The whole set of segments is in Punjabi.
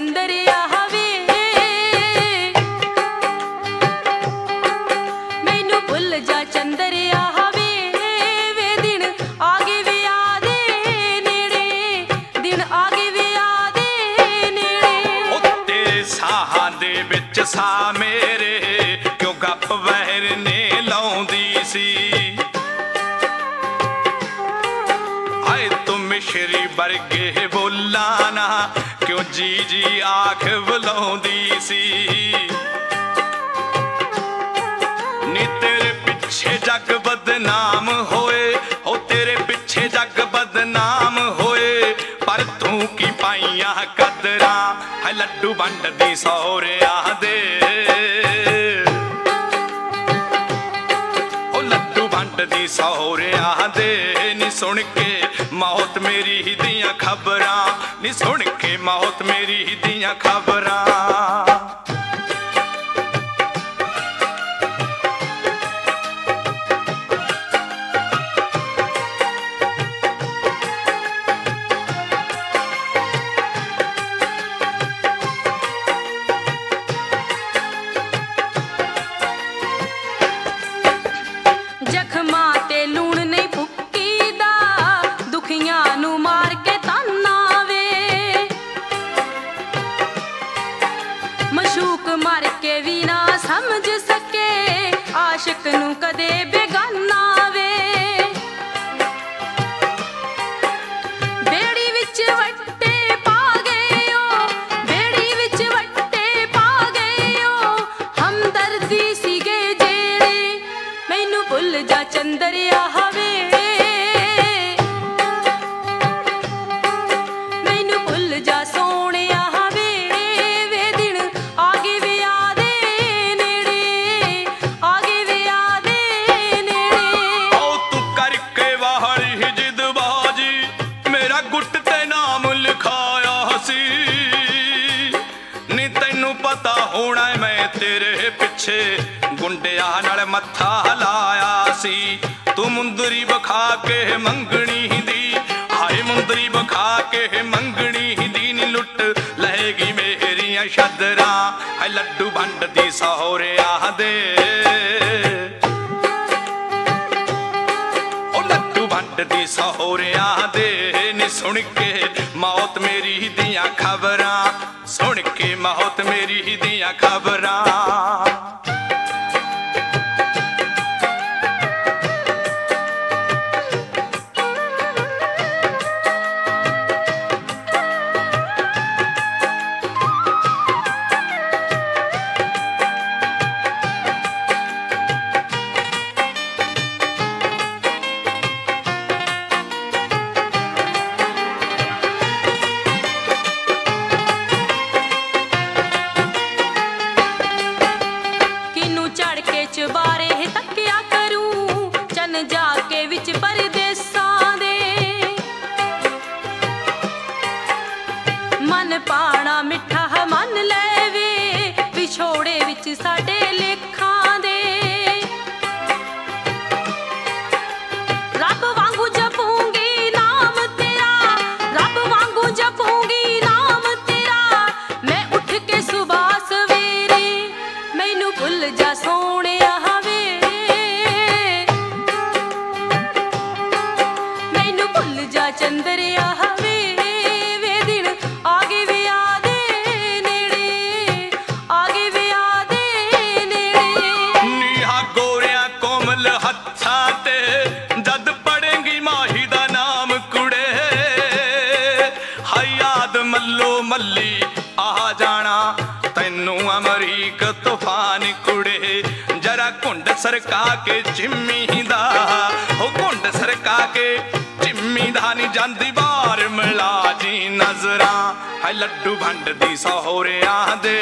ਚੰਦਰਿਆ ਹਵੇ ਮੈਨੂੰ ਭੁੱਲ ਜਾ ਚੰਦਰਿਆ ਹਵੇ ਵੇ ਦਿਨ ਆ ਗਏ ਵਿਆਹ ਦੇ ਨੇੜੇ ਦਿਨ ਆ ਗਏ ਵਿਆਹ ਦੇ ਨੇੜੇ ਉਹ ਤੇਰੇ ਸਾਹਾਂ ਦੇ ਵਿੱਚ ਸਾਹ ਮੇਰੇ ਕਿਉਂ ਗੱਪ ਵਹਿਰ ਨੇ ਲਾਉਂਦੀ ਸੀ ਆਏ ਤੂੰ ਮਿਸ਼ਰੀ ਵਰਗੇ ਬੋਲਾਂ ਨਾ ਕਿਉਂ ਜੀ ਜੀ ਆਖ ਬੁਲਾਉਂਦੀ ਸੀ ਨੀ ਤੇਰੇ ਪਿੱਛੇ ਜੱਗ ਬਦਨਾਮ ਹੋਏ ਹੋ ਤੇਰੇ ਪਿੱਛੇ ਜੱਗ ਬਦਨਾਮ ਹੋਏ ਪਰ ਤੂੰ ਕੀ ਪਾਈਆਂ ਕਦਰਾਂ ਹੈ ਲੱਡੂ ਵੰਡਦੀ ਸਹੁਰਿਆਂ ਦੇ ਉਹ ਲੱਡੂ ਵੰਡਦੀ ਸਹੁਰਿਆਂ ਦੇ ਨੀ ਸੁਣ ਕੇ ਮੌਤ ਮੇਰੀ ਦੀਆਂ ਖਬਰਾਂ ਨੀ ਸੁਣ ਕੇ ਮੌਤ ਮੇਰੀ ਦੀਆਂ ਖਬਰਾਂ ਜ਼ਖਮਾਂ ਤੇ ਲੂਣ ਨਹੀਂ ਫੁੱਕੀਦਾ ਦੁਖੀਆਂ ਨੂੰ ਮਾਰ ਕੇ ਤਾਨਾ ਵੇ ਮਸ਼ੂਕ ਮਰ ਕੇ ਵੀ ਨਾ ਸਮਝ ਸਕੇ ਆਸ਼ਿਕ ਨੂੰ ਕਦੇ ਬੇਗਾਨਾ ਵੇ ਬੇੜੀ ਵਿੱਚ ਵੱਟੇ ਪਾ ਗਏ ਓ ਬੇੜੀ ਵਿੱਚ ਵੱਟੇ ਪਾ ਗਏ ਓ ਹਮਦਰਦੀ ਸੀਗੇ ਜਿਹੜੇ ਮੈਨੂੰ ਭੁੱਲ ਜਾ ਚੰਦਰਿਆ ਹਵੇ ਮੈਨੂੰ ਭੁੱਲ ਜਾ ਸੋਹਣਿਆ ਹਵੇ ਵੇ ਦਿਨ ਆ ਗਏ ਵਿਆਹ ਦੇ ਨੇੜੇ ਆ ਗਏ ਵਿਆਹ ਦੇ ਨੇੜੇ ਓ ਤੂੰ ਕਰਕੇ ਵਾਹੜੀ ਜਿੱਦਬਾਜੀ ਮੇਰਾ ਗੁੱਟ ਤੇ ਨਾਮ ਲਿਖਾਇਆ ਸੀ ਨੀ ਤੈਨੂੰ ਪਤਾ ਹੋਣਾ ਮੈਂ ਤੇਰੇ ਪਿੱਛੇ ਗੁੰਡਿਆਂ ਨਾਲ ਮੱਥਾ ਲਾਇਆ ਸੀ ਤੂੰ ਮੁੰਦਰੀ ਵਿਖਾ ਕੇ ਮੰਗਣੀ ਦੀ ਹਾਏ ਮੁੰਦਰੀ ਵਿਖਾ ਕੇ ਮੰਗਣੀ ਦੀ ਨੀ ਲੁੱਟ ਲਏਗੀ ਮੇਰੀਆਂ ਸ਼ਦਰਾਂ ਹੈ ਲੱਡੂ ਵੰਡਦੀ ਸਹੁਰਿਆਂ ਦੇ ਉਹ ਲੱਡੂ ਵੰਡਦੀ ਸਹੁਰਿਆਂ ਦੇ ਨੀ ਸੁਣ ਕੇ ਮੌਤ ਮੇਰੀ ਦੀਆਂ ਖਬਰਾਂ ਸੁਣ ਕੇ ਮੌਤ ਮੇਰੀ ਦੀਆਂ ਖਬਰਾਂ ਚਬਾਰੇ ਤੱਕਿਆ ਕਰੂ ਚੰਨ ਜਾ ਕੇ ਵਿੱਚ ਪਰਦੇਸਾਂ ਦੇ ਮਨ ਪਾਣਾ ਮਿੱਠਾ ਮਨ ਲੈਵੇ ਵਿਛੋੜੇ ਵਿੱਚ ਸਾਡੇ ਲੇਖਾਂ ਦੇ ਰੱਬ ਵਾਂਗੂ ਜਪੂੰਗੀ ਨਾਮ ਤੇਰਾ ਰੱਬ ਵਾਂਗੂ ਜਪੂੰਗੀ ਨਾਮ ਤੇਰਾ ਮੈਂ ਉੱਠ ਕੇ ਸੁਬਾਹ ਸਵੇਰੇ ਮੈਨੂੰ ਭੁੱਲ ਜਾ ਸੋਹਣਿਆ ਹਵੇ ਮੈਨੂੰ ਭੁੱਲ ਜਾ ਚੰਦਰਿਆ ਹਵੇ ਵੇ ਦਿਨ ਆ ਗਏ ਵਿਆਹ ਦੇ ਨੇੜੇ ਆ ਗਏ ਵਿਆਹ ਦੇ ਨੇੜੇ ਨੀਹਾ ਗੋਰਿਆਂ ਕੋਮਲ ਹੱਥਾਂ ਤੇ ਜਦ ਪੜੇਂਗੀ ਮਾਹੀ ਦਾ ਨਾਮ ਕੁੜੇ ਹਾਏ ਯਾਦ ਮੱਲੋ ਮੱਲੀ ਆ ਜਾਣਾ ਤੈਨੂੰ ਅਮਰੀਕ ਤੂਫਾਨ ਕੁੜੇ ਜਰਾ ਘੁੰਡ ਸਰਕਾ ਕੇ ਜਿੰਮੀ ਦਾ ਉਹ ਘੁੰਡ ਸਰਕਾ ਕੇ ਜਿੰਮੀ ਦਾ ਨੀ ਜਾਂਦੀ ਬਾਹਰ ਮਿਲਾ ਜੀ ਨਜ਼ਰਾਂ ਹੈ ਲੱਡੂ ਵੰਡਦੀ ਸਹੁਰਿਆਂ ਦੇ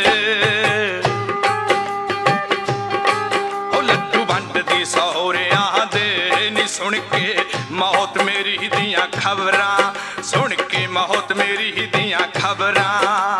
ਉਹ ਲੱਡੂ ਵੰਡਦੀ ਸਹੁਰਿਆਂ ਦੇ ਨੀ ਸੁਣ ਕੇ ਮੌਤ ਮੇਰੀ ਦੀਆਂ ਖਬਰਾਂ ਸੁਣ ਕੇ ਮੌਤ ਮੇਰੀ ਦੀਆਂ ਖਬਰਾਂ